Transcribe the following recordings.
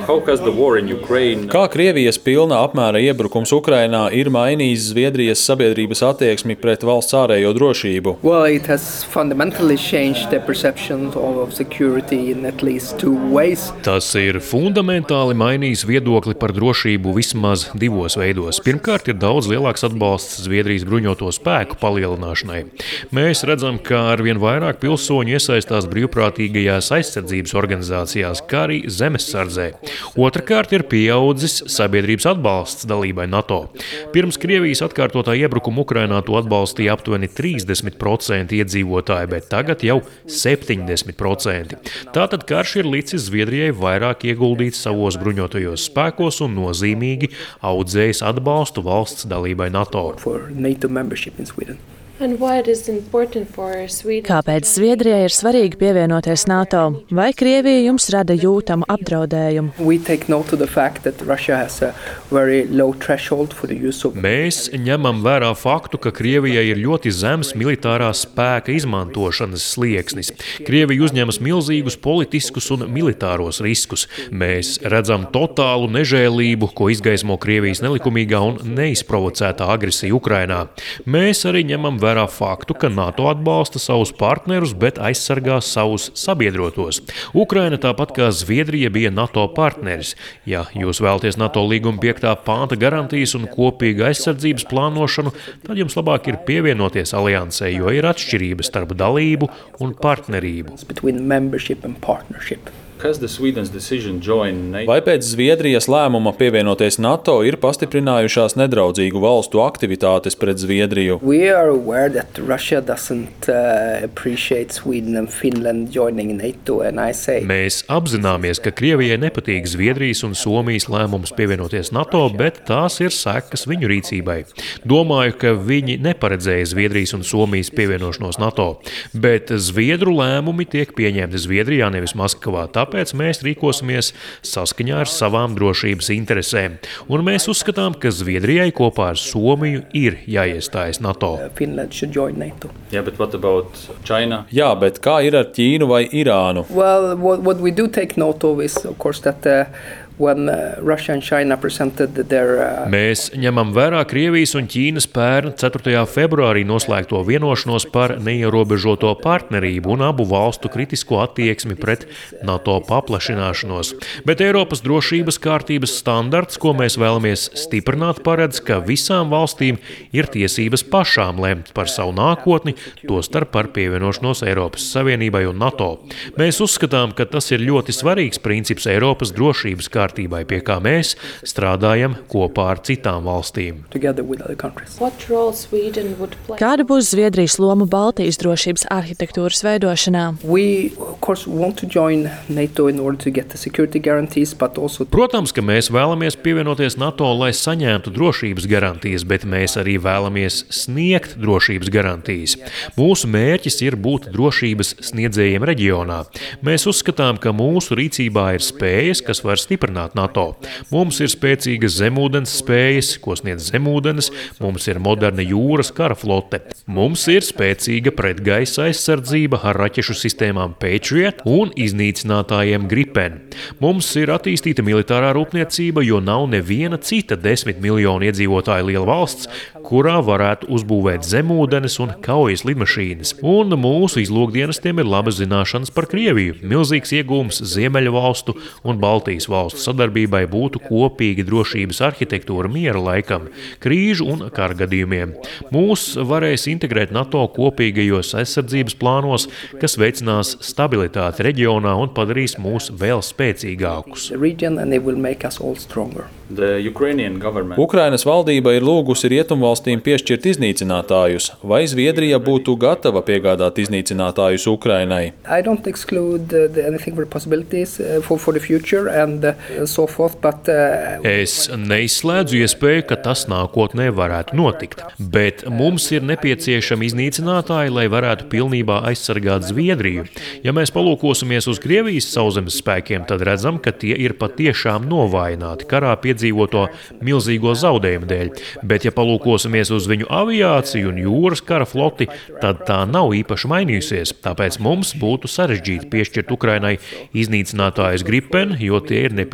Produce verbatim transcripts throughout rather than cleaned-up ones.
Kā Krievijas pilna apmēra iebrukums Ukrainā ir mainījis Zviedrijas sabiedrības attieksmi pret valsts ārējo drošību? Well, it has fundamentally changed the perception of security in at least two ways. Tas ir fundamentāli mainījis viedokli par drošību vismaz divos veidos. Pirmkārt, ir daudz lielāks atbalsts Zviedrijas bruņoto spēku palielināšanai. Mēs redzam, ka arvien vairāk pilsoņu iesaistās brīvprātīgajās aizsardzības organizācijās, kā arī zemesardzē. Otrakārt ir pieaudzis sabiedrības atbalsts dalībai NATO. Pirms Krievijas atkārtotā iebrukuma Ukrainā to atbalstīja aptuveni trīsdesmit procenti iedzīvotāji, bet tagad jau septiņdesmit procenti. Tātad karš ir licis Zviedrijai vairāk ieguldīt savos bruņotajos spēkos un nozīmīgi audzējis atbalstu valsts dalībai NATO. Kāpēc Zviedrijai ir svarīgi pievienoties NATO? Vai Krievija jums rada jūtamu apdraudējumu? Mēs ņemam vērā faktu, ka Krievijai ir ļoti zems militārā spēka izmantošanas slieksnis. Krievija uzņemas milzīgus politiskus un militāros riskus. Mēs redzam totālu nežēlību, ko izgaismo Krievijas nelikumīgā un neizprovocētā agresija Ukrainā. Mēs arī ņemam vērā faktu, ka NATO atbalsta savus partnerus, bet aizsargā savus sabiedrotos. Ukraina, tāpat kā Zviedrija, bija NATO partneris. Ja jūs vēlaties NATO līguma piektā panta garantijas un kopīga aizsardzības plānošanu, tad jums labāk ir pievienoties aliansei, jo ir atšķirības starp dalību un partnerību. Vai pēc Zviedrijas lēmuma pievienoties NATO ir pastiprinājušās nedraudzīgu valstu aktivitātes pret Zviedriju? Mēs apzināmies, ka Krievijai nepatīk Zviedrijas un Somijas lēmums pievienoties NATO, bet tās ir sekas viņu rīcībai. Domāju, ka viņi neparedzēja Zviedrijas un Somijas pievienošanos NATO, bet Zviedru lēmumi tiek pieņemti Zviedrijā, nevis Maskavā. Tāpēc mēs rīkosimies saskaņā ar savām drošības interesēm. Un mēs uzskatām, ka Zviedrijai kopā ar Somiju ir jāiestājas NATO. Jā, bet kā ir ar Ķīnu vai Irānu? Well, what, what we do take note of is, of course, that uh, when uh, Russia and China presented their uh... Mēs ņemam vērā Krievijas un Ķīnas pērn ceturtajā februārī noslēgto vienošanos par neierobežoto partnerību un abu valstu kritisko attieksmi pret NATO paplašināšanos. Bet Eiropas drošības kārtības standarts, ko mēs vēlamies stiprināt, paredz, ka visām valstīm ir tiesības pašām lemt par savu nākotni, tostarp par pievienošanos Eiropas Savienībai un NATO. Mēs uzskatām, ka tas ir ļoti svarīgs princips Eiropas drošības kārtības kārtībai, pie kā mēs strādājam kopā ar citām valstīm. Kāda būs Zviedrijas loma Baltijas drošības arhitektūras veidošanā? Protams, ka mēs vēlamies pievienoties NATO, lai saņemtu drošības garantijas, bet mēs arī vēlamies sniegt drošības garantijas. Mūsu mērķis ir būt drošības sniedzējiem reģionā. Mēs uzskatām, ka mūsu rīcībā ir spējas, kas var stiprināt NATO. Mums ir spēcīgas zemūdens spējas, ko sniedz zemūdenes, mums ir moderna jūras kara flote. Mums ir spēcīga pretgaisa aizsardzība ar raķešu sistēmām Patriot un iznīcinātājiem Gripen. Mums ir attīstīta militārā rūpniecība, jo nav neviena cita desmit miljonu iedzīvotāju liela valsts, kurā varētu uzbūvēt zemūdenes un kaujas lidmašīnas. Un mūsu izlūkdienestiem ir labas zināšanas par Krieviju. Milzīgs iegūms Ziemeļu valstu un Baltijas valstu sadarbībai būtu kopīga drošības arhitektūra miera laikam, krīžu un kara gadījumiem. Mūs varēs integrēt NATO kopīgajos aizsardzības plānos, kas veicinās stabilitāti reģionā un padarīs mūs vēl spēcīgākus. Ukrainas valdība ir lūgusi rietumvalstīm piešķirt iznīcinātājus. Vai Zviedrija būtu gatava piegādāt iznīcinātājus Ukrainai? So forth, but, uh... Es neizslēdzu iespēju, ka tas nākotnē varētu notikt, bet mums ir nepieciešami iznīcinātāji, lai varētu pilnībā aizsargāt Zviedriju. Ja mēs palūkosimies uz Krievijas sauszemes spēkiem, tad redzam, ka tie ir patiešām novājināti karā piedzīvoto milzīgo zaudējumu dēļ, bet ja palūkosimies uz viņu aviāciju un jūras kara floti, tad tā nav īpaši mainījusies, tāpēc mums būtu sarežģīti piešķirt Ukrainai iznīcinātājus Gripen, jo tie ir nepieciešami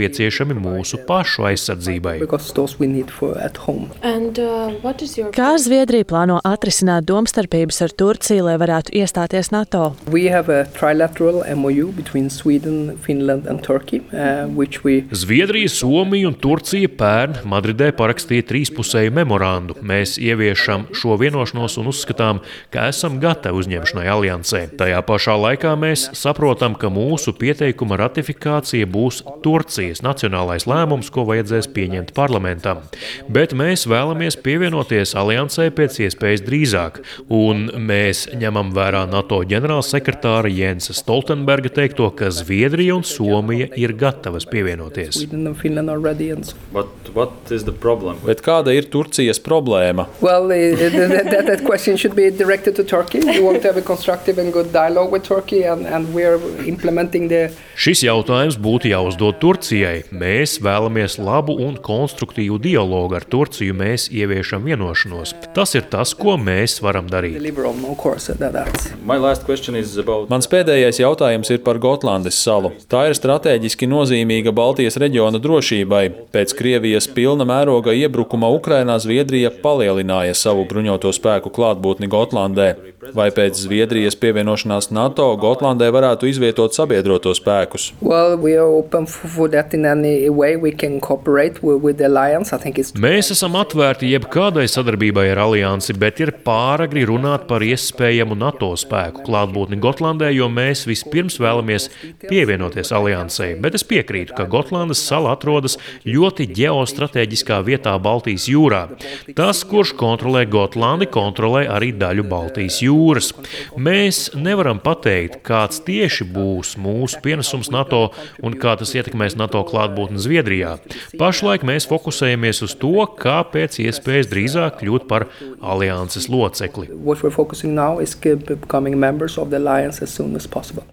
nepieciešami mūsu pašu aizsardzībai. because those we need for at home. And uh, what is your Kā Zviedrija plāno atrisināt domstarpības ar Turciju, lai varētu iestāties NATO? We have a trilateral M O U between Sweden, Finland and Turkey, uh, which we Zviedrija, Somija un Turcija pērn Madridē parakstīja trīspusēju memorandu. Mēs ieviešam šo vienošanos un uzskatām, ka esam gatavi uzņemšanai aliansē. Tajā pašā laikā mēs saprotam, ka mūsu pieteikuma ratifikācija būs Turcijas nacionālais lēmums, ko vajadzēs pieņemt parlamentam. Bet mēs vēlamies pievienoties aliansē pēc iespējas drīzāk, un mēs ņemam vērā NATO ģenerālsekretāra Jensa Stoltenberga teikto, ka Zviedrija un Somija ir gatavas pievienoties. Sweden and Finland are ready. And so. But what is the problem? Bet kāda ir Turcijas problēma? Well, uh, that, that, that question should be directed to Turkey. We want to have a constructive and good dialogue with Turkey, and, and we are implementing the. Šis jautājums būtu jāuzdod Turcijai. Mēs vēlamies labu un konstruktīvu dialogu ar Turciju, mēs ieviešam vienošanos. Tas ir tas, ko mēs varam darīt. Deliver on, of course, that, that's. My last question is about... Mans pēdējais jautājums ir par Gotlandes salu. Tā ir strateģiski nozīmīga Baltijas reģiona drošībai. Pēc Krievijas pilna mēroga iebrukuma Ukrainā Zviedrija palielināja savu bruņoto spēku klātbūtni Gotlandē. Vai pēc Zviedrijas pievienošanās NATO Gotlandē varētu izvietot sabiedroto spēkus? Well, we are open for that in any way we can cooperate with, with the alliance. I think it's. Mēs esam atvērti jebkādai sadarbībai ar aliansi, bet ir pāragri runāt par iespējamu NATO spēku klātbūtni Gotlandē, jo mēs vispirms vēlamies pievienoties aliansei. Bet es piekrītu, ka Gotlandes sala atrodas ļoti ģeostrateģiskā vietā Baltijas jūrā. Tas, kurš kontrolē Gotlandi, kontrolē arī daļu Baltijas jūras. Mēs nevaram pateikt, kāds tieši būs mūsu pienesums NATO un kā tas ietekmēs NATO klātbūtni Zviedrijā. Pašlaik mēs fokusējamies uz to, kā pēc iespējas drīzāk kļūt par alianses locekli. What we're focusing now is becoming members of the alliance as soon as possible.